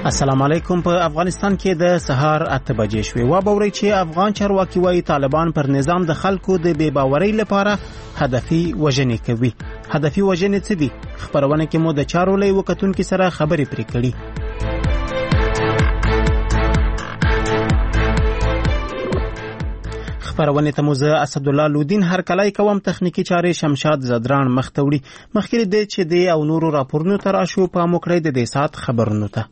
السلام علیکم. په افغانستان کې د سهار 8 بجې شوې. وبورئ چې افغان چارواکي وايي طالبان پر نظام د خلکو د بې باورۍ لپاره هدفي وژنې کوي. هدفي وژنې څه دي؟ خبرونه کې مو د چارو لوی وکتونکو سره خبرې پرې کړې. خبرونه ته مو زه اسدالله لودین هر کله کوم. تخنیکی چارې شمشاد زدران مختوړي. مخکې د چې د او نورو راپورونو تر شو په موکړې د دې سات خبرونو ته.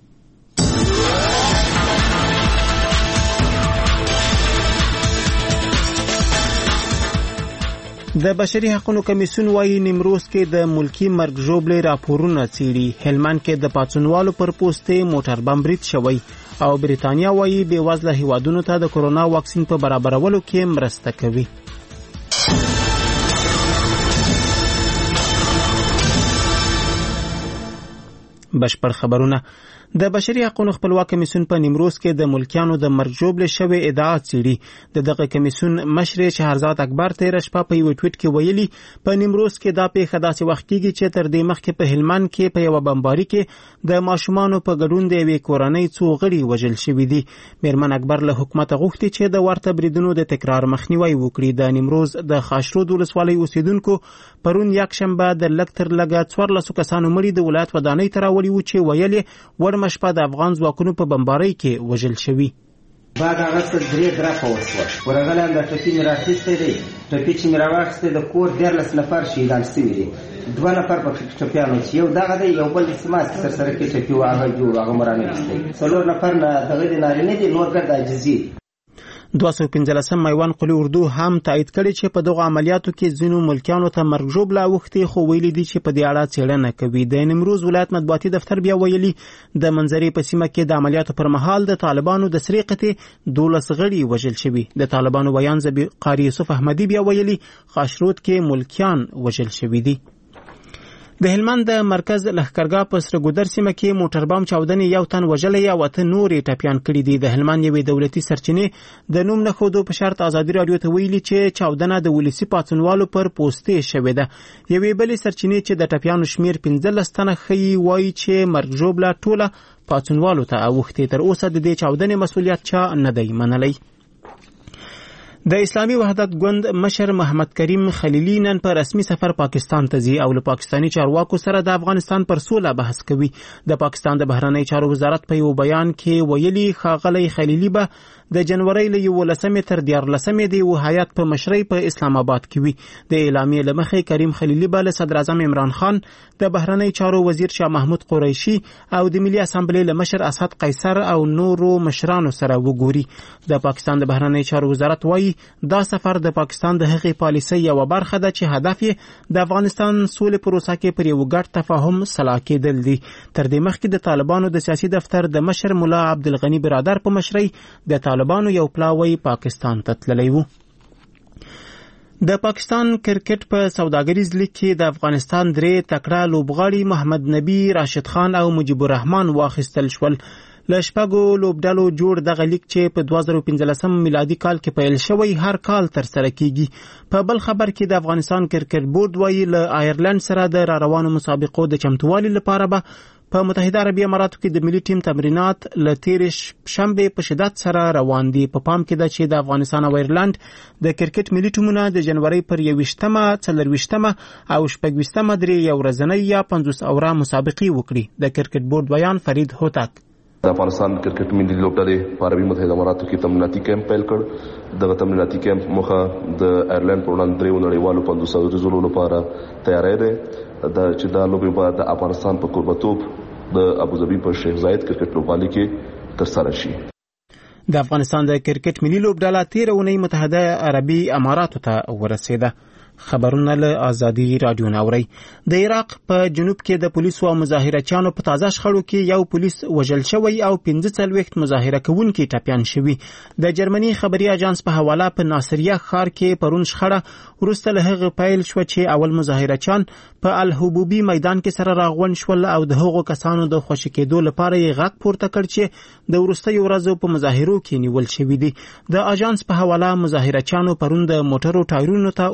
د بشري حقوقو کمیسیون وايي نیمروز کې د ملکی مرګ ژوبلې راپورونه څېړي. هلمند کې د پاتونوالو پر پوسټې موټر بم برید شوی او بریتانیا وايي بې وزله هیوادونو ته د کورونا واکسین په برابرولو کې مرسته کوي. بشپړ خبرونه. د بشري حقوقو خپلواک کمیسیون په نیمروز کې د ملکیانو د مرګ ژوبلې شوی ادعا څېړي. دغه کمیسیون مشر شهرزاد اکبر تیر شپه په یو ټویټ کې ویلي په نیمروز کې دا پیښه داسې وخت کېږي چې تر دې مخکې په هلمند کې په یو بمباري کې د ماشومانو په ګډون د یوې کورنۍ څو غړي وژل شوي دي. میرمن اکبر له حکومت غوښتي چې د ورته بریدونو د تکرار مخنیوي وکړي. د نیمروز د خاشرود ولسوالۍ اوسیدونکو پرون یکشنبه د لږ تر لږه 14 کسانو مړي د ولایت ودانۍ ته راوړي و چې ویلې شپه د افغان ځواکونو په بمبارۍ کې وژل شوي. بعد هغه څه درې درپه وشوه. ورغلی د ټپي مې راخیستی دی. ټپي چې مې راواخیستی د کور 14 نفر شهیدان شوي دي. 2 نفر په ټپیانو چې یو دغه دی یو بل سماس کې سرسره کې ټپي و هغه جوړ هغه مرانه 4 نفر نه دغه د نارینه دي نور ګرد عاجزي. 215 میوان قلی اردو هم تایید کړي چې په دغه عملیاتو کې ځینو ملکیانو ته مرګ ژوبله اوښتې خو ویلي دي چې په دې اړه څېړنه کوي. د نیمروز ولایت مطبوعاتي دفتر بیا ویلي د منظرې په سیمه کې د عملیاتو پر مهال د طالبانو د سرې قطې 12 غړي وژل شوي. د طالبانو ویان قاری یوسف احمدی بیا ویلي خاشرود کې ملکیان وژل شوي دي. د هلمند د مرکز لښکرګاه په سرګودر سیمه کې موټر بم چاودنې یو تن وژلی او 8 نورې ټپیان کړي دي. د هلمند یوې دولتي سرچینې د نوم نه ښودو په شرط ازادي راډیو ته ویلي چې چاودنه د ولسي پاڅونوالو پر پوسټې شوې ده. یوې بلې سرچینې چې د ټپیانو شمیر 15 تنه ښیي وایي چې مرګ ژوبله ټوله پاڅونوالو ته اوښتې. تر اوسه د دې چاودنې مسؤلیت چا نه دی منلی. د اسلامي وحدت ګوند مشر محمد کریم خلیلی نن په رسمي سفر پاکستان ته ځي او له پاکستاني چارواکو سره د افغانستان پر سوله بحث کوي. د پاکستان د بهرنی چارو وزارت په یو بیان کې ویلي ښاغلی خلیلی به د جنوري له 11 تر 14 د یو هیات په مشرۍ په اسلام آباد کې وي. د اعلامیې له مخې کریم خلیلی به له صدر اعظم عمران خان، د بهرنی چارو وزیر شاه محمود قریشي او د ملي اسامبلې له مشر اسد قیصر او نورو مشرانو سره وګوري. د پاکستان د بهرنی چارو وزارت وایي دا سفر د پاکستان د هغې پالیسۍ یوه برخه ده چې هدف یې د افغانستان سولې پروسه کې پر یو ګډ تفاهم سلا کېدل دي. تر دې مخکې د طالبانو د سیاسي دفتر د مشر ملا عبدالغني برادر په مشرۍ د طالبانو یو پلاوی پاکستان ته تللی و. د پاکستان کرکټ په سوداګریز لیګ کې د افغانستان 3 تکړه لوبغاړي محمد نبی، راشد خان او مجيب الرحمن واخیستل شول. له شپږو لوبډلو جوړ دغه لیګ چې په 2015 میلادي کال کې پیل شوی هر کال تر سره کیږي. په بل خبر کې د افغانستان کرکټ بورډ وایي له آیرلند سره د روانو مسابقو د چمتووالي لپاره به په متحده عربي اماراتو کې د ملي ټیم تمرینات له تیرې شنبې په شدت سره روان دي. په پام کې ده چې د افغانستان او آیرلند د کرکټ ملي ټیمونه د جنوري پر 21مه، 24مه او 26مه درې یو ورځنۍ یا 50 اوره مسابقې وکړي. د کرکټ بورډ بیان فرید هوتک. د افغانستان کرکټ ملي لوبډلې په عربي متحده اماراتو کې تمریناتي کیمپ پیل کړ. دغه تمریناتي کیمپ مخه د آیرلند پر وړاندې 3 نړیوالو 500 ورځو لپاره تیاری دی. چې دا لوبې به د افغانستان په کوربتوب د ابوظبي په شیخ زاید کرکټ لوبغالي کې ترسره شي. د افغانستان د کرکټ ملي لوبډله 13 اونۍ متحده عربي اماراتو ته ورسېده. خبرونه له ازادي رادیو ناوري. د عراق په جنوب کې د پولیسو او مظاهرچیانو په تازه شخړو کې یو پولیس وژل شوی او 45 مظاهره کوونکي ټپیان شوي. د جرمني خبري اژانس په حواله په ناصریه ښار کې پرون شخړه وروسته له هغه پیل شو چې اول مظاهرچیان په الحبوبي میدان کې سره راغون شول او د هغو کسانو د خوشی کېدو لپاره یې غږ پورته کړ چې د وروستیو ورځو په مظاهرو کې نیول شوي دي. د اژانس په حواله مظاهرچیانو پرون د موټرو ټایرونو ته اور واچو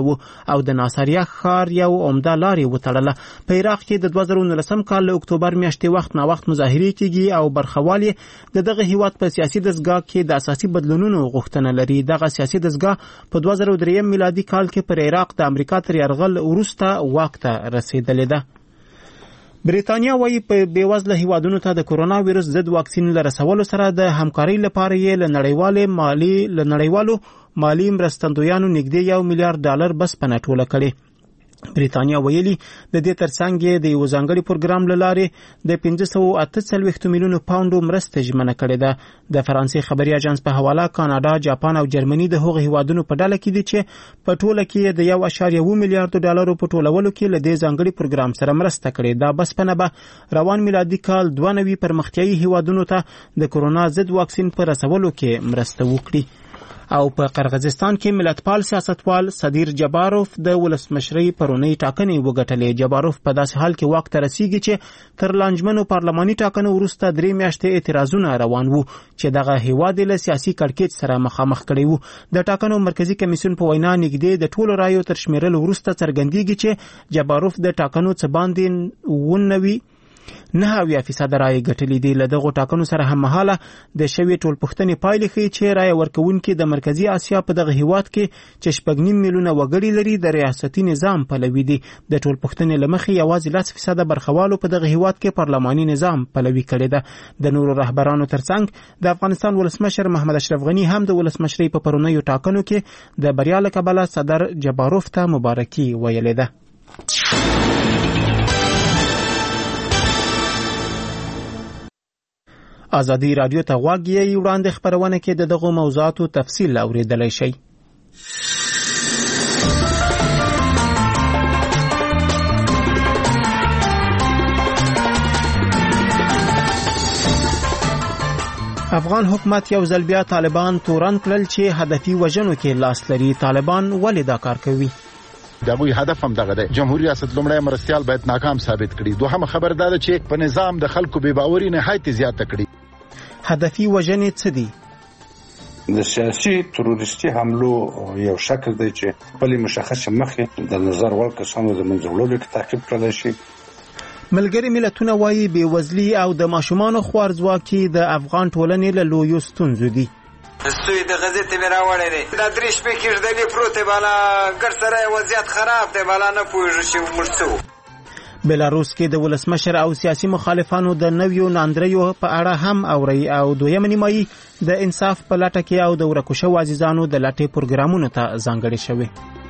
واچوه او د ناصریه ښار یو عمده لارې وتړله. په عراق کې د 2019 کال له اکتوبر میاشتې وخت نا وخت مظاهرې کیږي او برخوال د دغه هیواد په سیاسي دستګاه کې د اساسي بدلونونو غوښتنه لري. دغه سیاسي دستګاه په 2003 میلادي کال کې پر عراق د امریکا تر یرغل وروسته واک ته رسیدلې ده. بریتانیا وايي په بیوزله هیوادونو ته د کرونا وایرس ضد واکسین لرسولو سره د همکارۍ لپاره یې له نړیوالو مالی مرستندویانو نږدې $1 میلیارډ بسپنه ټوله کړې. بریتانیا ویلي د دې ترڅنګ د یو ځانګړي پروګرام له لارې د 548 میلیونو پاونډو مرسته ژمنه کړې ده. د فرانسې خبري اژانس په حواله کاناډا، جاپان او جرمني د هغو هیوادونو په ډله کې دي چې په ټوله کې د $1.1 میلیارډ په ټولولو کې له دې ځانګړي پروګرام سره مرسته کړې. دا بسپنه به روان میلادي کال 92 پرمختیایي هیوادونو ته د کرونا ضد واکسین په رسولو کې مرسته وکړي. او په قرغیزستان کې ملتپال سیاستوال صدیر جباروف د ولسمشرۍ پرونی ټاکنې وګټلې. جباروف په داسې حال کې واک ته رسیږي چې تر لانجمنو پارلماني ټاکنو وروسته 3 میاشتې اعتراضونه روان وو چې دغه هیواد له سیاسي کړکېچ سره مخامخ کړی وو. د ټاکنو مرکزی کمیسیون په وینا نږدې د ټولو رایو تر شمیرلو وروسته څرګندېږي چې جباروف د ټاکنو څه باندې 9% رای ګټلې دي. له دغو ټاکنو سره هم مهاله د شوې ټولپوښتنې پایلې ښیي چې رای ورکوونکي د مرکزی اسیا په دغه هیواد کې چې 6.5 میلیونه وګړي لري د ریاستي نظام پلوي دي. د ټولپوښتنې له مخې یوازې 10% برخوالو په دغه هیواد کې پارلماني نظام پلوي کړی ده. د نورو رهبرانو ترڅنګ د افغانستان ولسمشر محمد اشرف غني هم د ولسمشرۍ په پرونیو ټاکنو کې د بریا له کبله صدر جباروف ته مبارکي ویلې ده. ازادي رادیو ته غوږ یې وړاندې خبرونه کې د دغو موضوعاتو تفصیل اوریدلای شئ. افغان حکومت یو ځل بیا طالبان تورن کړل چې هدفي وژنو کې لاس لري. طالبان ولې دا کار کوي؟ دغه هدف هم دغه دی. جمهوریت ریاست لومړی مرستيال باید ناکام ثابت کړي. دوهم خبر دا ده چې په نظام د خلکو بې باوري نهایت زیاته کړي. هدفي وژنې څه دي؟ د سیاسي تروریستي حملو یو شکل دی چې خپل مشخص مخې د نظر وړ کسانو د منځولو کې تعقیب کړل شي. ملګری ملتونه وايي بېوزلي او د ماشومانو خوارځواکي د افغان ټولنې له لویو ستونزو دي. سوی د غزې ته راوړې دي دا درې شپې کېږدلې پروتې بالا ګر سره وضعیت خراب دی بالا نه پوهېږو چې موږ څه. بلاروس کې د ولسمشر او سیاسي مخالفانو د نویو ناندریو په اړه هم اوري او دویمه نیمایي د انصاف په لټه کې او د ورکو شوو عزیزانو د لټې پروګرامونو ته ځانګړې شوې.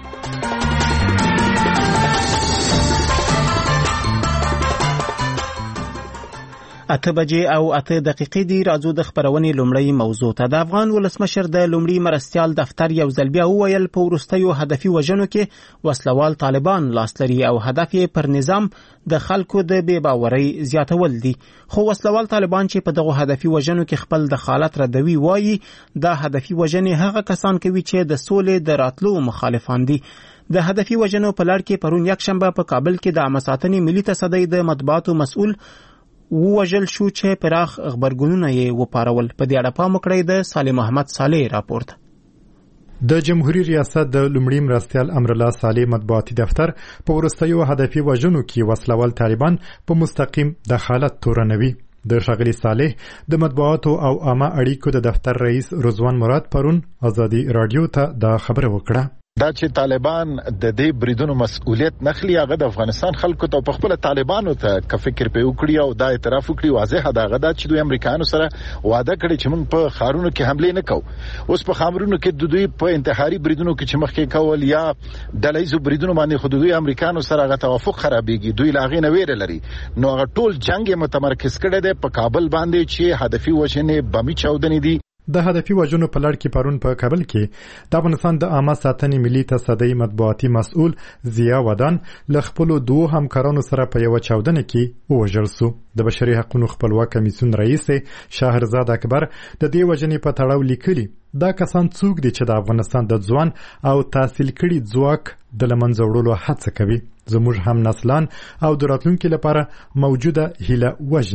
اته بجې او 8 دقیقې دی. راځو د خبرونې لومړی موضوع ته. د افغان ولسمشر د لومړي مرستيال دفتر یو ځل بیا وویل په وروستیو هدفي وژنو کې وسلوال طالبان لاس لري او هدف یې پر نظام د خلکو د بې باورۍ زیاتول دي. خو وسلوال طالبان چې په دغه هدفي وژنو کې خپل دخالت ردوي وایي دا هدفي وژنې هغه کسان کوي چې د سولې د راتلو مخالفان دي. د هدفي وژنو په لړ کې پرون یکشنبه په کابل کې د عامه ساتنې ملي تصدۍ د مطبوعاتو مسؤل ووژل شو چې پراخ خبرګونونه یې وپارول. په دې اړه پام وکړئ د صالح محمد صالح راپورټ. د جمهوریت ریاست د لومړي مرستيال امرالله صالح مطبوعاتي دفتر په وروستیو هدفي وژنو کې وسلوال طالبان په مستقیم دخالت تورنوي. د ښاغلي صالح د مطبوعاتو او عامه اړیکو د دفتر رئیس رضوان مراد پرون ازادي رادیو ته دا خبره وکړه. دا چې طالبان د دې بریدونو مسؤلیت نخلي هغه د افغانستان خلکو ته په خپل طالبانو ته که فکر په وکړي او دا اعتراف وکړي واضح دا غدا چې دوی امریکایانو سره وعده کړی چې موږ په خارونو کې حمله نه کوو. اوس په خامرونو کې د دوی په انتحاري بریدونو کې چې مخکې کول یا دلایزو بریدونو باندې خود دوی امریکایانو سره غا توافق خرابېږي. دوی لاغې نه ویره لري. نو هغه ټول جنگ متمرکز کړي دی په کابل باندې چې هدفي وژنې بمي چاودنې دي. د هدفي وژنو په لړ کې پرون په کابل کې د افغانستان د عامه ساتنې ملي تصدۍ مطبوعاتي مسؤل ضیا ودان له خپلو دوه همکارانو سره په یوه چاودنه کې ووژل سو. د بشري حقوقو خپلواک کمیسیون رئیس شهرزاد اکبر د دې وژنې په تړاو لیکلي دا کسان څوک دي چې د افغانستان د ځوان او تحصیل کړي ځواک د لمنځه وړلو هڅه کوي. زموږ هم نسلان او د راتلونکي لپاره موجوده هیله وژني.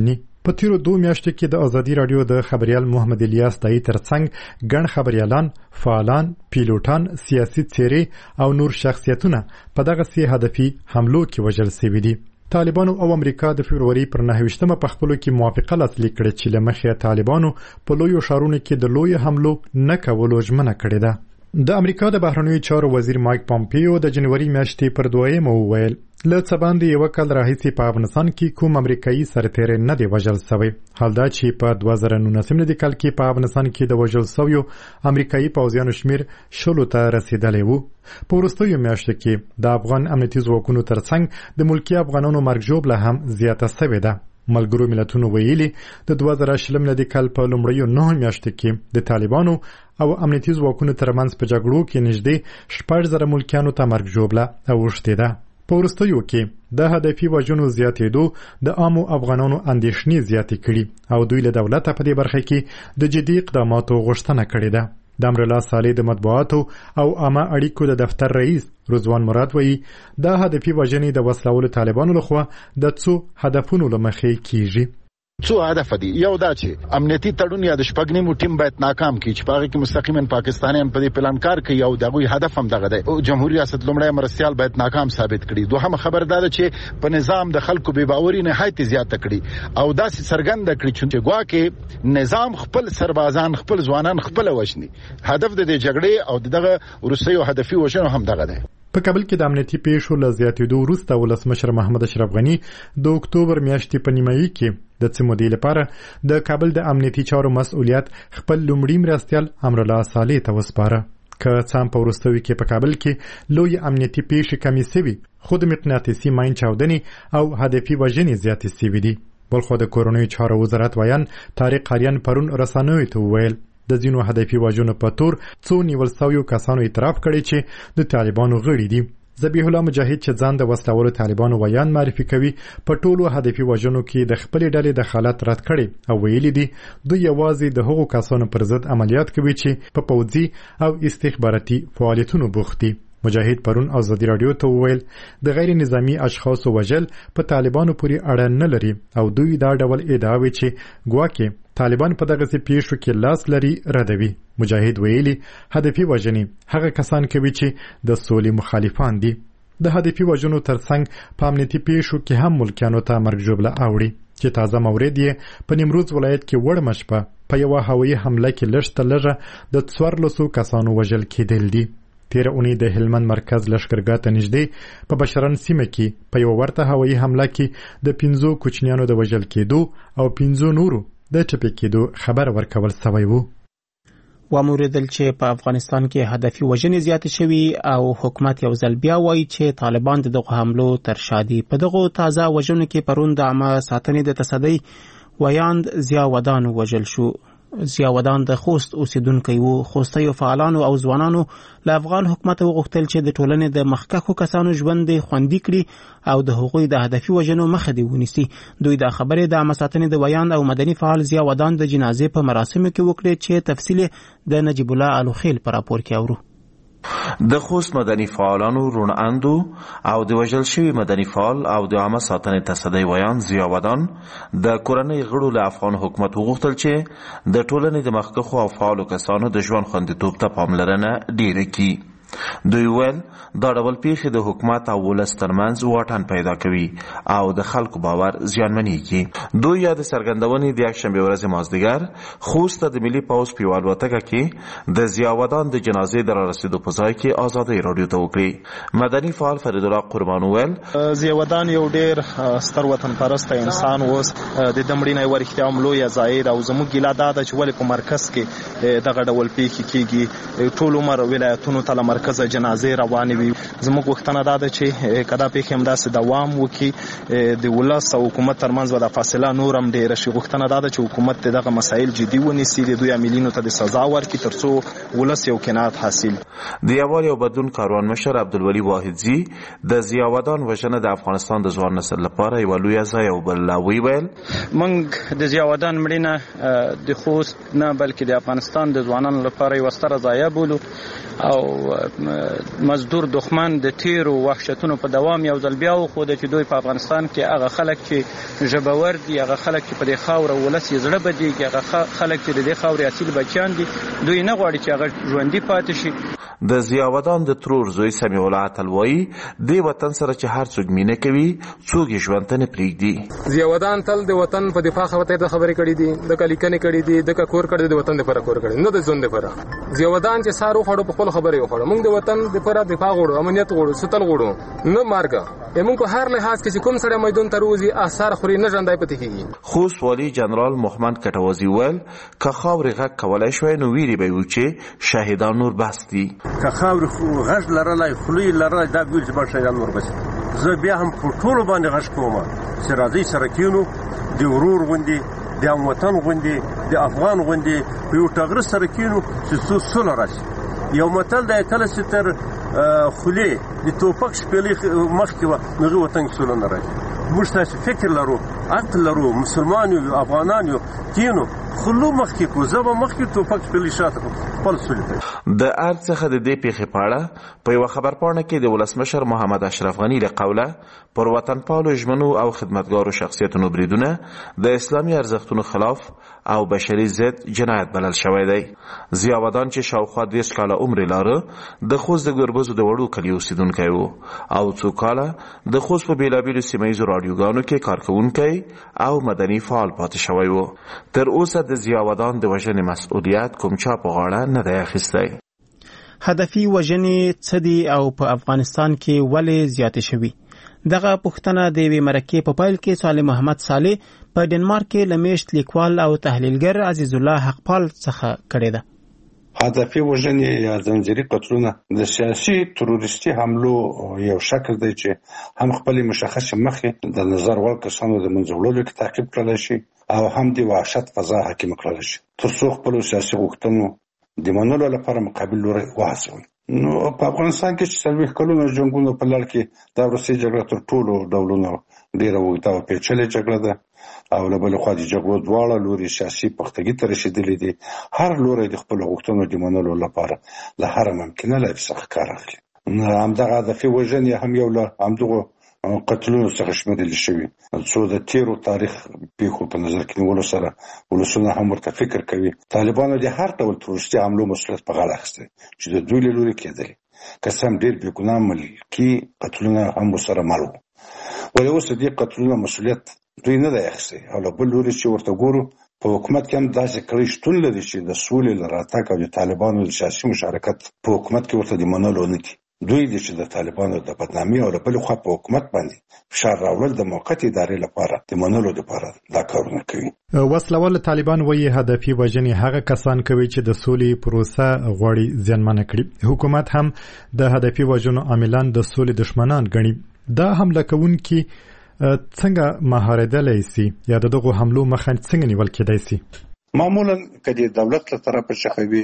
په تیرو 2 میاشتو کې د ازادي رادیو د خبريال محمد الیاس دای ترڅنګ ګڼ خبريالان، فعالان، پیلوټان، سیاسي څېرې او نور شخصیتونه په دغه سي هدفي حملو کې وژل شوي دي. طالبانو او امریکا د فبروري پر 9 په خپلو کې موافقه لاسلیک کړې چې له مخې طالبانو په لویو ښارونو کې د لوی حملو نه کولو ژمنه کړې ده. د امریکا د بهرنیو چارو وزیر مایک پامپیو د جنوري میاشتې پر 2 وویل له څه باندې یو کال راهیسې په افغانستان کې کوم امریکایي سرتیری نه دی وژل شوی. حال دا چې په 2019 کال کې په افغانستان کې د وژل شویو امریکایي پوځیانو شمیر 10 ته رسیدلی و. په وروستیو میاشتو کې د افغان امنیتي ځواکونو ترڅنګ د ملکي افغانانو مرګ ژوبله هم زیاته شوې ده. ملګرو ملتونو ویلي د 2020 کال په لومړیو 9 میاشتو کې د طالبانو او امنیتي ځواکونو ترمنځ په جګړو کې نږدې 6,000 ملکیانو ته مرګ ژوبله اوښتې ده. په وروستیو کې د هدفي وژنو زیاتېدو د عامو افغانانو اندېښنې زیاتې کړي او دوی له دولته په دې برخه کې د جدي اقداماتو غوښتنه کړې ده. د امرالله صالح د مطبوعاتو او عامه اړیکو د دفتر رئیس رضوان مراد وایي د هدفي وژنې د وسلوالو طالبانو لخوا د څو هدفونو له مخې کیږي. څو هدف دي. یو دا چې امنیتي تړون یا د شپږنیمو ټیم باید ناکام کړي چې په هغه کې مستقیما پاکستانیان په دې پلان کار کوي او دغه هدف هم دغه دی. جمهوریت ریاست لومړی مرستيال باید ناکام ثابت کړي. دوهمه خبر دا ده چې په نظام د خلکو بې باوري نهایت زیاته کړي او داسې څرګنده کړي چې ګواکې نظام خپل سربازان خپل ځوانان خپل وژني. هدف د جګړې او دغه روسیو هدفي وژنو هم دغه دی. په کابل کې د امنیتي پیښو له زیاتېدو وروسته ولسمشر محمد اشرف غني د اکتوبر میاشتې په نیمایي کې د څه مودې لپاره د کابل د امنیتي چارو مسؤلیت خپل لومړي مرستیال امرالله صالح ته وسپاره. که څه هم په وروستیو کې په کابل کې لوی امنیتي پیښې کمې شوي خو د مقناطیسي ماین چاودنې او هدفي وژنې زیاتې شوي دي. بلخو د کورنیو چارو وزارت ویان طارق قاریان پرون رسنیو ته وویل د ځینو هدفي وژنو په تور څو نیول شویو کسانو اعتراف کړی چې د طالبانو غړي دي. ذبیح الله مجاهد چې ځان د وسلوالو طالبانو ویان معرفي کوي په ټولو هدفي وژنو کې د خپلې ډلې دخالت رد کړي او ویلي دي دوی یوازې د هغو کسانو پر ضد عملیات کوي چې په پوځي او استخباراتي فعالیتونو بوخت دي. مجاهد پرون ازادي رادیو ته وویل د غیر نظامی اشخاصو وژل په طالبانو پورې اړه نه لري او دوی دا ډول ادعاوې چې ګواکې طالبان په دغه پیښو کې لاس لري ردوي. مجاهد ویلي هدفي وژنې هغه کسان کوي چې د سولې مخالفان دي. د هدفي وژنو ترڅنګ په امنیتي پیښو کې هم ملکیانو ته مرګ ژوبله اوړي چې تازه مورد یې په نیمروز ولایت کې وړمه شپه په یوه هوایي حمله کې لږ تر لږه د 14 کسانو وژل کېدل دي. تیر اونۍ د هلمند مرکز لښکرګاه ته نږدې په بشرن سیمه کې په یوه ورته هوایي حمله کې د 15 کوچنیانو د وژل کېدو او 15 نورو د ټپي کېدو خبر ورکول شوی و. واوریدل چې په افغانستان کې هدفي وژنې زیاتې شوي او حکومت یو ځل بیا وایي چې طالبان د دغه حملو تر شا دي. په دغو تازه وژنو کې پرون د عامه ساتنې د تصدۍ ویاند ضیا ودان وژل شو. ضیا ودان د خوست اوسیدونکی و. خوستیو فعالانو او ځوانانو له افغان حکومت وغوښتل چې د ټولنې د مخکښو کسانو ژوند خوندي کړي او د هغوی د هدفي وژنو مخه دې ونیسي. دوی دا خبرې د عامه ساتنې د ویاند او مدني فعال ضیا ودان د جنازې په مراسمو کې وکړې چې تفصیل د نجیب الله الوخیل په راپور کې اورو. د خوست مدني فعالانو رون اندو او د وژل شوي مدني فعال او د عامه ساتنې تصدۍ ویان ضیا ودان د کورنۍ غړو له افغان حکومت وغوښتل چې د ټولنې د مخکښو او فعالو کسانو د ژوند خوندیتوب ته پاملرنه ډیره کړي. دوی ویل دا ډول پیښې د حکومت او ولس ترمنځ واټن پیدا کوي او د خلکو باور زیانمنېږي. دوی یا د څرګندونې د یکشنبې ورځې مازدیګر خوست ته د ملي پوځ په یوه الوتکه کې د ضیا ودان د جنازې د رارسېدو په ځای کې ازادۍ راډیو ته وکړي. مدني فعال فرید الله قربان ویل ضیا ودان یو ډېر ستر وطن پرسته انسان اوس د ده مړینه یوه رښتیا هم لویه ضایع ده او زموږ ګیله دا ده چې ولې په مرکز کې دغه ډول پیښې کېږي. ټول عمر ولایتونو ته له مرکزه جنازې روانې وي. زموږ غوښتنه دا ده چې که دا پیښې همداسې دوام وکړي د ولس او حکومت ترمنځ به دا فاصله نور هم ډېره شي. غوښتنه دا ده چې حکومت دغه مسایل جدي ونیسي، د دوی عاملینو ته د سزا ورکړي تر څو ولس یو قناعت حاصل. د یووالي او بدلون کاروان مشر عبدالولي واحدزي د ضیا ودان وژنه د افغانستان د ځوان نسل لپاره یوه لویه ضایع وبلله. ویل موږ د ضیا ودان مړینه د خوست نه بلکې د افغانستان د ځوانانو لپاره یوه ستره ضایع بولو او مزدور دښمن طالبان د تیرو وحشتونو په دوام یو ځل بیا وښوده چې دوی په افغانستان کې هغه خلک چې ژبور دي، هغه خلک چې په دې خاوره ولس یې زړه بدېږي، هغه خلک چې د دې خاورې اصیل بچیان دي، دوی نه غواړي چې هغه ژوندي پاتې شي. د ضیاءودان د ترور زوی سمیع الله اتل وایي دې وطن سره چې هر څوک مینه کوي څوک یې ژوند ته نه پرېږدي. ضیاءودان تل د وطن په دفاع خبرې کړي دي، د لیکنې کړي دي، د کور کړي د وطن لپاره کور کړي، نه د ژوند لپاره. ضیاءودان چې سارو خړو په خپل خبرې وخړو، موږ د وطن لپاره دفاع غواړو، امنیت غواړو، ستل غواړو، نه مارګه. موږ په هر لحاظ کې چې کوم سره میدان ته روزي اثر خوري نه ژوندای پاتې کیږي. خوست والی جنرال محمد کټوازی ویل که خاورې غږ کولای شوی نو ویری به وي چې شهیدان نور بس دي. که خاورې غږ لرلای خولۍ لرلای دا ویل چې به شهیدان نور بس. زه بیا هم په ټولو باندې غږ کوم چې راځئ سره کینو، د ورور غوندې، د هموطن غوندې، د افغان غوندې په یو ټغره سره کینو چې سوله راشي. یو متل دی کله چې تر خولې د ټوپک شپېلۍ مخکې وه نو هغې وطن کې سوله نه راځي. موږ تاسې فکر لرو، عقل لرو، مسلمان یو، افغانان یو، کینو خلو مخکې کو زه به مخکې ټوپک شپېلۍ شاته خپل سولې ته. د ارګ څخه د دې پیښې په اړه په یوه خبرپاڼه کې د ولسمشر محمد اشرف غني له قوله پر وطنپالو ژمنو او خدمتګارو شخصیتونو بریدونه د اسلامي ارزښتونو خلاف او بشري ضد جنایت بلل شوی دی. ضیاءودان چې شاوخوا 30 کاله عمر لاره د خوست د ګربزو د وړو کلي اوسیدونکی و او څو کاله د خوست په بېلابېلو سیمه ییزو راډیوګانو کې کارکوونکی او مدني فعال پاتې شوی و. تر اوسه د ضیاءودان د وژنې مسؤلیت کوم چا په غاړه نه دی اخیستی. هدفي وژنې څه دي او په افغانستان کې ولې زیاتې شوي؟ دغه پوښتنه د یوې مرکې په پیل کې صالح محمد صالح په ډنمارک کې له میشت لیکوال او تحلیلګر عزیز الله حقپال څخه کړې ده. هدفي وژنې یا ځنځیري قتلونه د سیاسي تروریستي حملو یو شکل دی چې هم خپل مشخص مخې د نظر وړ کسانو د منځولو کې تعقیب کړل شي او هم د وحشت فضا حاکم کړل شي تر څو خپل سیاسي غوښتنو د منلو لپاره مقابل لوري وهڅوي. نو په افغانستان کې چې 40 کلونو جنگونو په لړ کې د روسي جګړه تر ټولو ډولونو ډیره اوږده او پیچلې جګړه ده او له بل خوا د جګړو دواړه لوري سیاسي پختګي ته رسیدلې دي. هر لوري د خپل غوښتنو د منلو لپاره له هر ممکنه لارې څخه کار اخلي. همدغه هدفي وژنې هم یو له همدغو قتلونو څخه شمیرل شوي څو د تیرو تاریخ پیښو په نظر کې نیولو سره ولسونه هم ورته فکر کوي. طالبانو د هر ډول تروریستي حملو مسؤلیت په غاړه اخیستی چې د دوی له لوري کېدلې، که څه هم ډېر بېګناه ملکي قتلونه هم ورسره مل وو. ولې اوس د دې قتلونو مسؤلیت دوی نه دی اخیستی او له بل لوري چې ورته ګورو په حکومت کې هم داسې کړۍ شتون لري چې د سولې له راتګ او د طالبانو د سیاسي مشارکت په حکومت کې ورته د منلو نه دي. دوی دي چې د طالبانو د بدنامي او له بلې خوا په حکومت باندې فشار راوړل د موقتې ادارې لپاره د منلو لپاره دا کارونه کوي. وسلوال طالبان وایي هدفي وژنې هغه کسان کوي چې د سولې پروسه غواړي زیانمنه کړي. حکومت هم د هدفي وژنو عاملان د سولې دشمنان ګڼي. دا حمله کوونکي څنګه مهاردلی سي یا دغه حملو مخه څنګه نیول کېدای سي؟ معمولا کدی دولت له طرفه چخوي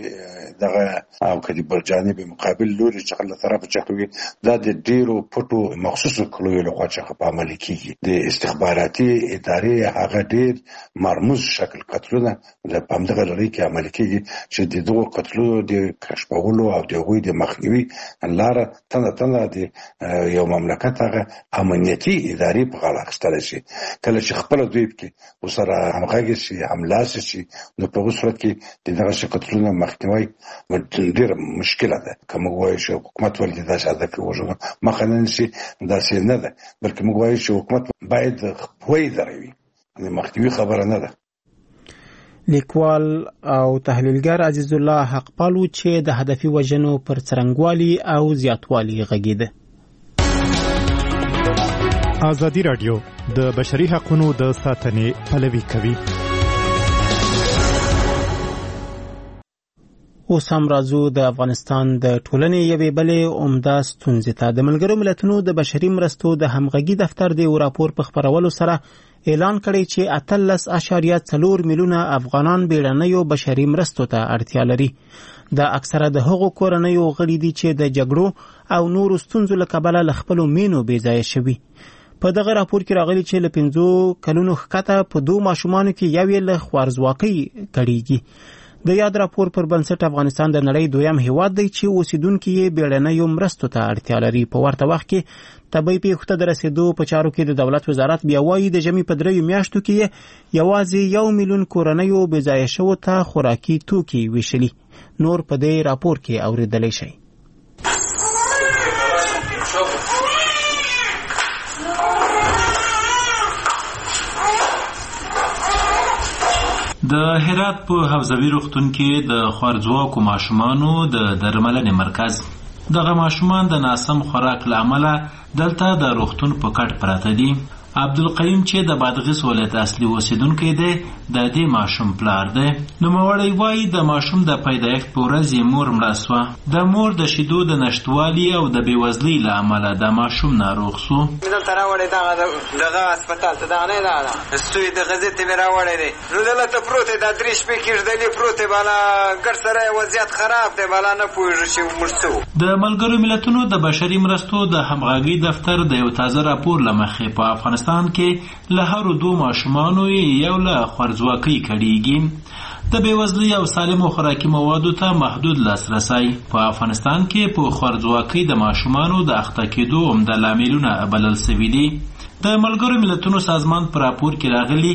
دغه او کدی بل جانب مقابل لوري څخه له طرفه چخوي دا د ډیرو پټو مخصوصو کلوې له خوا څخه په عمل کیږي. د استخباراتي ادارې هغه ډیر مرموز شکل قتلونه د پامدغه لري کې عمل کیږي چې د دوه قتلونو د کشفولو او د غوي د مخنیوي لاره تنه د یو مملکت هغه امنیتي ادارې په غاړه اخیستل شي. کله چې خپل دوی کې وسره همغږي شي حمله شي نو په صورت کې دغه قتلونه مخنیوي ډېر مشکله ده. کوم وایي چې حکومت ولې دا هدف وژنه مخنیوي نشي داسې نه ده، بلکې موږ وایو چې حکومت باید وایي دروي مخنیوي خبره نه ده. لیکوال او تحلیلګر عزیز الله حقپال چې د هدفي وژنو پر څرنګوالي او زیاتوالي غږیده. ازادي رادیو د بشري حقوقو د ساتنې پلوي کوي. اوس هم راځو د افغانستان د ټولنې یوې بلې عمده ستونزې ته. د ملګرو ملتونو د بشري مرستو د همغږي دفتر د یو راپور په خپرولو سره اعلان کړی چې 13.4 میلیونه افغانان بیړنیو بشري مرستو ته اړتیا لري. دا اکثره د هغو کورنیو غړي دي چې د جګړو او نورو ستونزو له کبله له خپلو مینو بې ځایه شوي. په دغه راپور کې راغلي چې له 5 کلونو ښکته په 2 ماشومانو کې یو یې له خوارځواکۍ کړیږي. د یاد راپور پر بنسټ افغانستان د نړۍ دویم هیواد دی چې اوسیدونکي یې بیړنیو مرستو ته اړتیا لري. په ورته وخت کې طبي پیښو ته د رسیدو په چارو کې د دولت وزارت بیا وایي د ژمي په 3 میاشتو کې یوازې 1 میلیون کورنیو بې ځایه شوو ته خوراکي توکي ویشلي. نور په دې راپور کې اوریدلی شئ. د هرات په حوزوي روغتون کې د خوارځواکو ماشومانو د درملنې مرکز. دغه ماشومان د ناسم خوراک له امله دلته د روغتون په کټ پراته دي. عبدالقیوم چې د بادغیس ولایت اصلي اوسیدونکی دی د دې ماشوم پلار دی. نوموړی وایي د ماشوم د پیدایښت په ورځ یې مور مړه سوه. د مور د شیدو د نشتوالي او د بېوزلۍ له امله د ماشوم ناروغ سو. دلته راوړی دغه هسپتال ته دغه نه ده سوی د غزې ته مې راوړی دی. نو دلته پروت دی دا 3 شپې کېږدلې پروت دی بالا ګډ سره یې وضعیت خراب دی بالا نه پوهېږو چې مړ څه. د ملګرو ملتونو د بشري مرستو د همغږۍ دفتر د یو تازه راپور له مخې په افغانستان کې له هرو 2 ماشومانو یو له خوارځواکۍ کړیږي. د بېوزلۍ او سالمو خوراکي موادو ته محدود لاسرسی په افغانستان کې په خوارځواکۍ د ماشومانو د اخته کېدو عمده لاملونه بلل سوي دي. د ملګرو ملتونو سازمان په راپور کې راغلي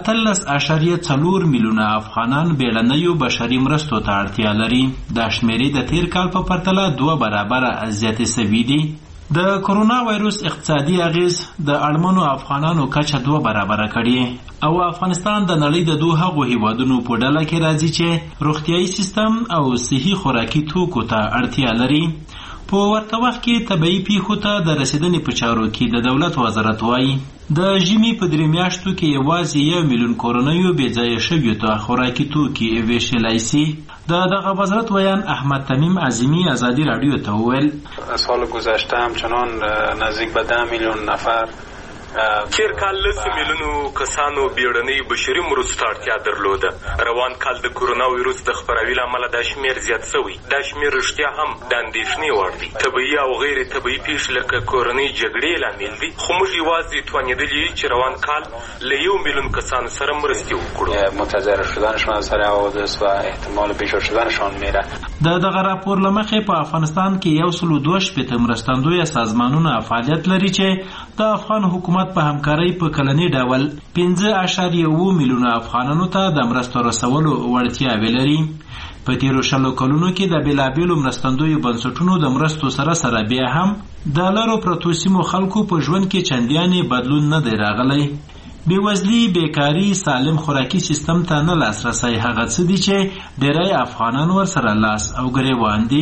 18.4 میلیونه افغانان بیړنیو بشري مرستو ته اړتیا لري. دا شمیرې د تیر کال په پرتله 2 برابره زیاتې سوي دي. د کرونا وایروس اقتصادي اغیز د اړمنو افغانانو کچه 2 برابره کړي او افغانستان د نړۍ د 2 هغو هیوادونو په ډله کې راځي چې روغتیايي سیستم او صحي خوراکي توکو ته اړتیا لري. په ورته وخت کې طبي پیښو ته د رسیدنې په چارو کې د دولت وزارت وایي د ژمي په 3 میاشتو کې یوازې 1 میلیون کورنیو بې ځایه شویو ته خوراکي توکي ویشلی سي. دغه وزارت ویان احمد تمیم عظیمی ازادی رادیو ته وویل سال گذشته همچنان نزدیک به 10 میلیون نفر تیر کال 10 میلیونو کسانو بیړنۍ بشري مرستو ته اړتیا درلوده. روان کال د کرونا ویروس د خپراوي له امله دا شمېر زیات شوی. دا شمېر رښتیا هم د اندېښنې وړ دی. طبیعي او غیر طبیعي پیښې لکه کورنۍ جګړې لامل دي، خو موږ یوازې توانېدلي چې روان کال له 1 میلیون کسانو سره مرستې وکړو. متضرر شدنشان از اثر حوادث و احتمال بیشتر شدنشان میره. دغه راپور له مخې په افغانستان کې 122 مرستندویه سازمانونه فعالیت لري چې د افغان حکومت په همکارۍ په کلني ډول 5.7 میلیونه افغانانو ته د مرستو رسولو وړتیاوې لري. په تیرو 20 کلونو کې د بېلابېلو مرستندویو بنسټونو د مرستو سره بیا هم د لرو پرتو سیمو خلکو په ژوند کې چندیانې بدلون نه دی راغلی. بېوزلي، بیکاري، سالم خوراکي سیستم ته نه لاسرسی هغه څه دي چې ډېری افغانان ورسره لاس او ګریوان دي.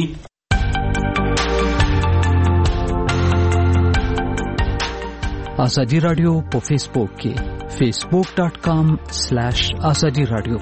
آزادی رادیو په فیسبوک کې facebook.com/azadi radio.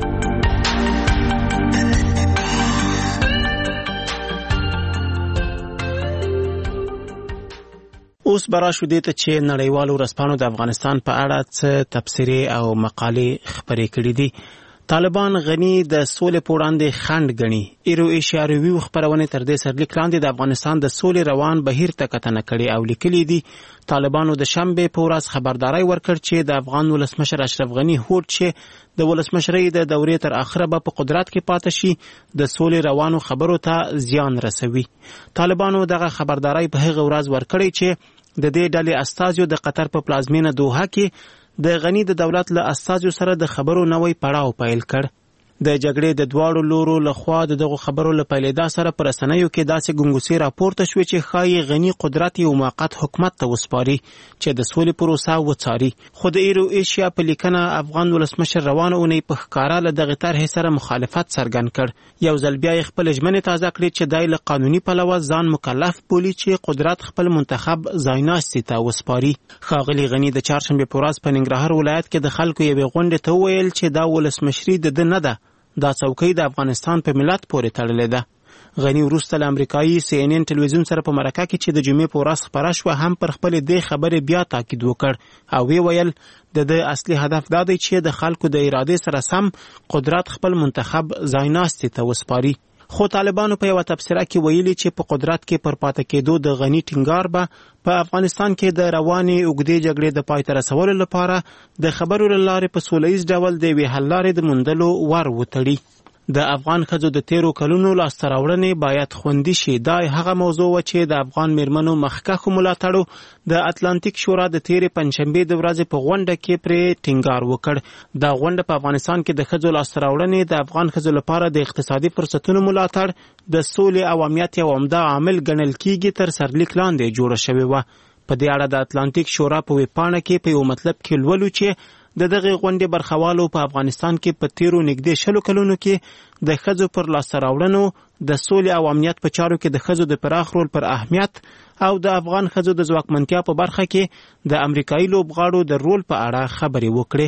اوس براشو دې ته چې نړیوالو ورځپاڼو د افغانستان په اړه څه تبصرې او مقالې خپرې کړې دي. طالبان غني د سولې په وړاندې خنډ ګڼي. ایرو ایشیا ریویو خپرونې تر دې سرلیک لاندې د افغانستان د سولې روان بهیر ته کتنه کړې او لیکلي دي طالبانو د شنبې په ورځ خبرداري ورکړ چې د افغان ولسمشر اشرف غني هوډ چې د ولسمشرۍ د دورې تر اخره به په قدرت کې پاتې شي د سولې روانو خبرو ته زیان رسوي. طالبانو دغه خبرداري په هغه ورځ ورکړې چې د دې ډلې استازیو د قطر په پلازمینه دوحه کې د غني د دولت له استازیو سره د خبرو نوې پړاو پیل کړ. د جګړې د دواړو لورو لخوا دغه خبرو له پیلېدا سره پر رسنیو کې داسې ګنګوسې راپورته شوې چې ښایي غني قدرت یو موقت حکومت ته وسپاري چې د سولې پروسه وڅاري. خو د ایرو ایشیا په لیکنه افغان ولسمشر روانه اونۍ په ښکاره له دغې طرحې سره مخالفت څرګند کړ. یو ځل بیا یې خپل ژمنې تازه کړې چې دی له قانوني پلوه ځان مکلف بولي چې قدرت خپل منتخب ځایناستي ته وسپاري. ښاغلي غني د چهارشنبې په ورځ په ننګرهار ولایت کې د خلکو یوې غونډې ته وویل چې دا ولسمشري د ده نه ده، دا څوکۍ د افغانستان په ملت پورې تړلې ده. غني وروسته له امریکایي CNN ټلویزیون سره په مرکه کې چې د جمعې په ورځ خپره شوه هم پر خپلې دې خبرې بیا تاکید وکړ او ویل د اصلي هدف دا دی چې د خلکو د ارادې سره سم قدرت خپل منتخب ځایناستي ته وسپاري. خو طالبانو په یو تبصره کې ویلي چې په قدرت کې پر پاتې کېدو د غني ټینګار به په افغانستان کې د روانې اوږدې جګړې د پای ته رسولو لپاره د خبرو له لارې په سوله ییز ډول د یوې حل لارې د موندلو ور وتړي. د افغان ښځو د تیرو کلونو لاسته راوړنې باید خوندي شي. دا هغه موضوع و چې د افغان میرمنو مخکښو ملاتړو د اتلانتیک شورا د تیرې پنجشنبې د ورځې په غونډه کې پرې ټینګار وکړ. دا غونډه په افغانستان کې د ښځو لاسته راوړنې د افغان ښځو لپاره د اقتصادي فرصتونو ملاتړ د سولې او امنیت یو عمده عامل ګڼل کیږي تر سرلیک لاندې جوړه شوې وه. په دې اړه د اتلانتیک شورا په ویبپاڼه کې په یو مطلب کې لولو چې د دغه غونډې برخوالو په افغانستان کې په تیرو نږدې 20 کلونو کې د ښځو پر لاسته راوړنو د سولې او امنیت په چارو کې د ښځو د پراخ رول پر اهمیت او د افغان ښځو د ځواکمنتیا په برخه کې د امریکایي لوبغاړو د رول په اړه خبرې وکړې.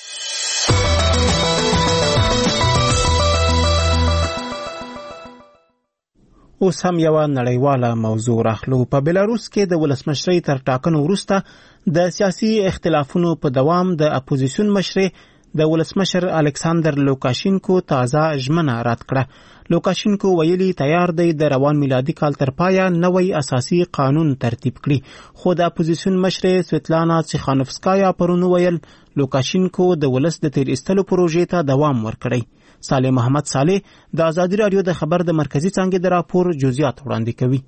اوس هم یوه نړیواله موضوع راخلو. په بلاروس کې د ولسمشرۍ تر ټاکنو وروسته د سیاسي اختلافونو په دوام د اپوزیسیون مشرې د ولسمشر الکساندر لوکاشینکو تازه ژمنه رد کړه. لوکاشینکو ویلي تیار دی د روان میلادي کال تر پایه نوی اساسي قانون ترتیب کړي. خو د اپوزیسیون مشرې سویتلانا تیخانوفسکایا پرون ویل لوکاشینکو د ولس د تیر ایستلو پروژې ته دوام ورکړی. صالح محمد صالح د ازادي رادیو د خبر د مرکزی څانګې د راپور جزئیات وړاندې کوي.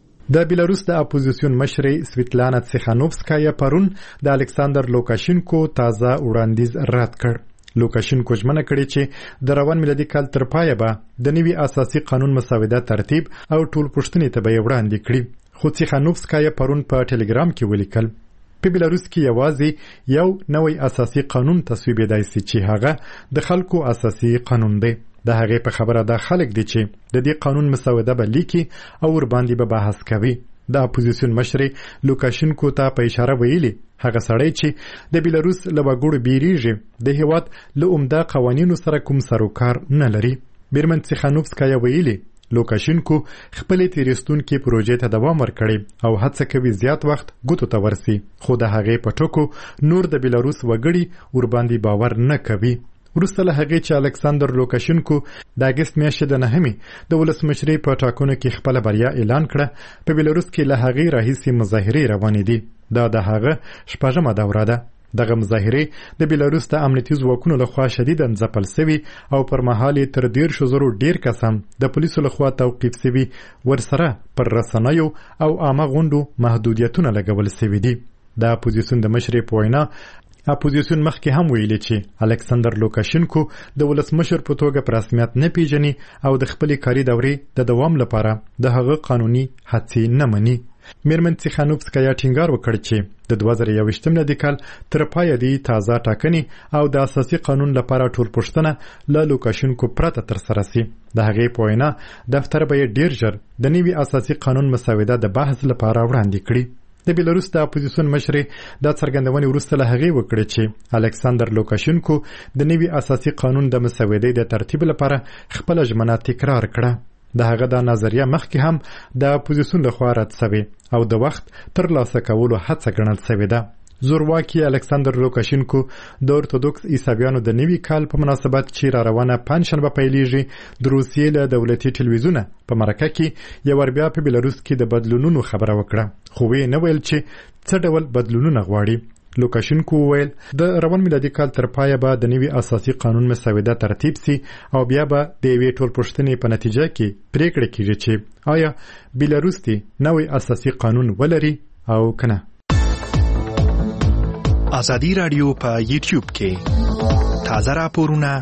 د بیلاروس د اپوزیسیون مشرې سویتلانا تیخانوفسکایا پرون د الکساندر لوکاشینکو تازه وړاندیز رد کړ. لوکاشینکو ژمنه کړې چې د روان میلادي کال تر پایه به د نوي اساسي قانون مسوده ترتیب او ټول پوښتنې ته به یې وړاندې کړي. خو تیخانوفسکایا پرون په ټلګرام کې ولیکل په بیلاروس کې یوازې یو نوی اساسي قانون تصویبېدای شي چې هغه د خلکو اساسي قانون دی. د هغې په خبره دا خلک دي چې د دې قانون مسوده به لیکي او ورباندې به بحث کوي. د اپوزیسیون مشرې لوکاشینکو ته په اشاره ویلي هغه سړی چې د بیلاروس له وګړو بیریږي د هیواد له عمده قوانینو سره کوم سروکار نه لري. بیرمن تیخانوفسکایا ویلي لوکاشینکو خپلې تیریستونکې پروژې ته دوام ورکړي او هڅه کوي زیات وخت ګوتو ته ورسي. خو د هغې په ټکو نور د بیلاروس وګړي ورباندې باور نه کوي. وروسته له هغې چې الکساندر لوکاشینکو د اګست میاشتې د 9 د ولسمشرۍ په ټاکنو کې خپله بریا اعلان کړه په بیلاروس کې له هغې راهیسې مظاهرې روانې دي. دا د هغه 6مه دوره ده. دغه مظاهرې د بیلاروس د امنیتي ځواکونو لخوا شدیداً ځپل سوي او پر مهال یې تر 10,000 ډیر کسان د پولیسو لخوا توقیف سوي. ورسره پر رسنیو او عامه غونډو محدودیتونه لګول سوي دي. د اپوزیسیون د مشرې په وینا اپوزیسیون مخکې هم ویلي چې الکساندر لوکاشینکو د ولسمشر په توګه په رسمیت نه پیژني او د خپلې کاري دورې د دوام لپاره د هغه قانوني هڅې نه مني. میرمن تیخانوفسکایا ټینګار وکړ چې د 2021 میلادي کال تر پایه دی تازه ټاکنې او د اساسي قانون لپاره ټول پوښتنه له لوکاشینکو پرته ترسره شي. د هغې په وینا دفتر به یې ډیر ژر د نوي اساسي قانون مسوده د بحث لپاره وړاندې کړي. د بیلاروس د اپوزیسیون مشرې د څرګندونې وروسته له هغې وکړې چې الکساندر لوکاشینکو د نوي اساسي قانون د مسودې د ترتیب لپاره خپله ژمنه تکرار کړه. د هغه دا نظریه مخکې هم د اپوزیسیون لخوا رد سوې او د وخت ترلاسه کولو هڅه ګڼل سوې ده. زورواکي الکساندر لوکاشینکو د ارتودوکس عیسویانو د نوي کال په مناسبت چې را روانه پنجشنبه پیلیږي د روسیې له دولتي ټلویزیونه په مرکه کې یو بیا په بیلاروس کې د بدلونونو خبره وکړه. خو ویې نه ویل چې څه ډول بدلونونه غواړي. لوکاشینکو ویل د روان میلادي کال تر پایه به د نوي اساسي قانون مسوده ترتیب سي او بیا به د یوې ټولپوښتنې په نتیجه کې پریکړه کیږي چې آیا بیلاروس دې نوی اساسي قانون ولري او کنه. ازادي رادیو په یوټیوب کې تازه راپورونه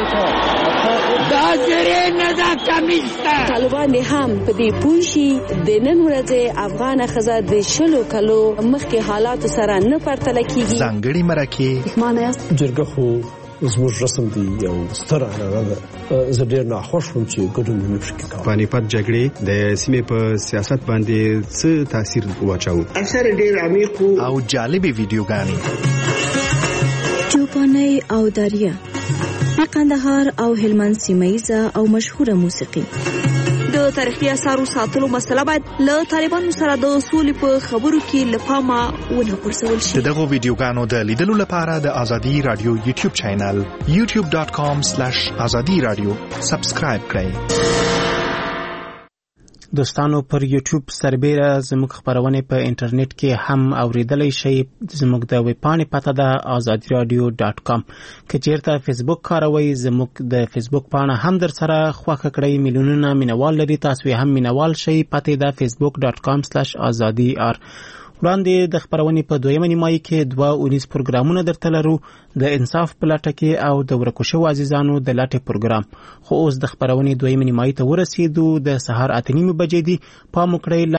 طالبان هم په دې پوه شي د نن ورځې افغان ښځه د 20 کلو مخکې حالاتو سره نه پرتله کیږي. ځانګړي مرکې جرګه خو زموږ رسم دی یو ستر عنعنه ده. زه ډېر ناخوښ وم چې ګډون مې پکې کاوه. پانیپت جګړې د سیمې په سیاست باندې څه تاثیر واچاوه؟ اکثر ډېر عمیق او جالبې ویډیوګانې چوپانۍ او داریه د قندهار او هلمند سیمه‌یزه او مشهوره موسیقي. د تاریخي اثارو ساتلو مسله باید له طالبانو سره د اصول په خبرو کې له پامه ونه غورځول شي. دغه ویډیوګانو د لیدلو لپاره د ازادي رادیو یوټیوب چینل youtube.com/azadi radio سبسکرایب کړئ. دوستانو پر یوټیوب سربېره زموږ خبرونه په انټرنیټ کې هم اوریدلای شئ. زموږ د ویب پاڼې پته ده azadiradio.com. که چیرته فیسبوک کاروئ زموږ د فیسبوک پاڼه هم در سره خوښه کړئ. میلیونونه مینوال لري، تاسو هم مینوال شئ. پته ده facebook.com/azadi.r. وړاندې د خبرونې په دویمه نیمایي کې 2 پروګرامونه درته لرو، د انصاف په لټه کې او د ورکو شوو عزیزانو د لټې پروګرام. خو اوس د خبرونې دویمه نیمایي ته ورسېدو. د سهار 8:30 بجې دي. پام وکړئ